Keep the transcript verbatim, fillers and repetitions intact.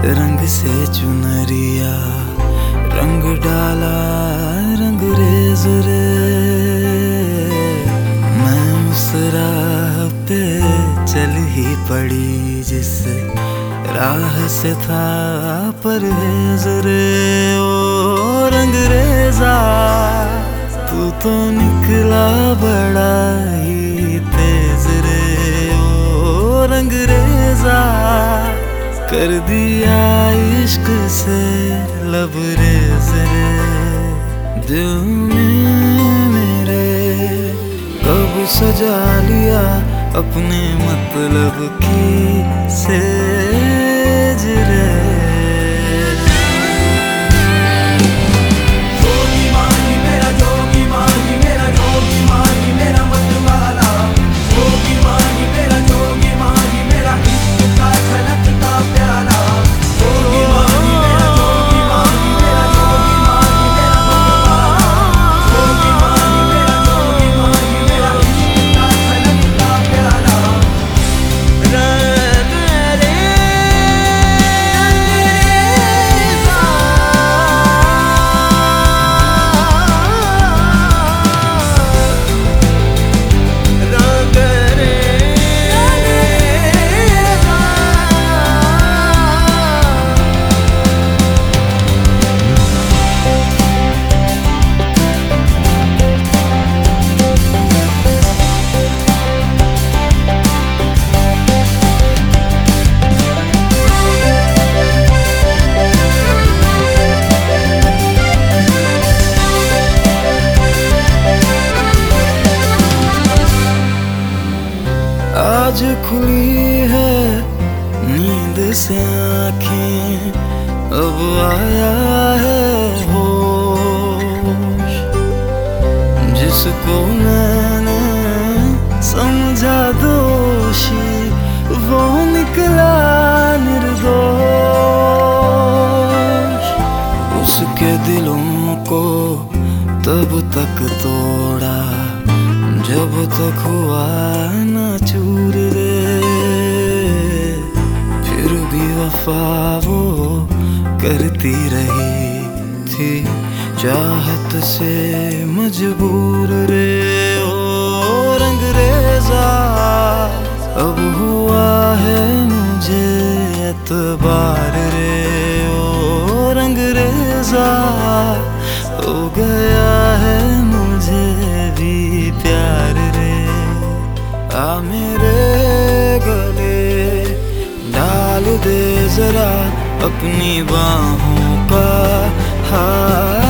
रंग से चुनरिया रंग डाला रंग रेज रे। मैं उस राह पे चल ही पड़ी जिस राह से था परहेज रे। ओ रंग रेजा तू तो निकला बड़ा ही तेज रे। ओ रंग रेजा कर दिया इश्क से लबरेज रे। दिल में मेरे कब सजा लिया अपने मतलब की सेज रे। आज खुली है नींद से आँखें, अब आया है होश। जिसको मैंने समझा दोषी वो निकला निर्दोष। उसके दिलों को तब तक तोड़ा जब तक हुआ न चूर रे। फिर भी वफा वो करती रही थी चाहत से मजबूर रे। ओ रंग रेजा अब हुआ है मुझे एतबार रे। ओ रंग रेजा हो गया है मुझे भी प्यार रे। आ मेरे गले डाल दे जरा अपनी बाहों का हार।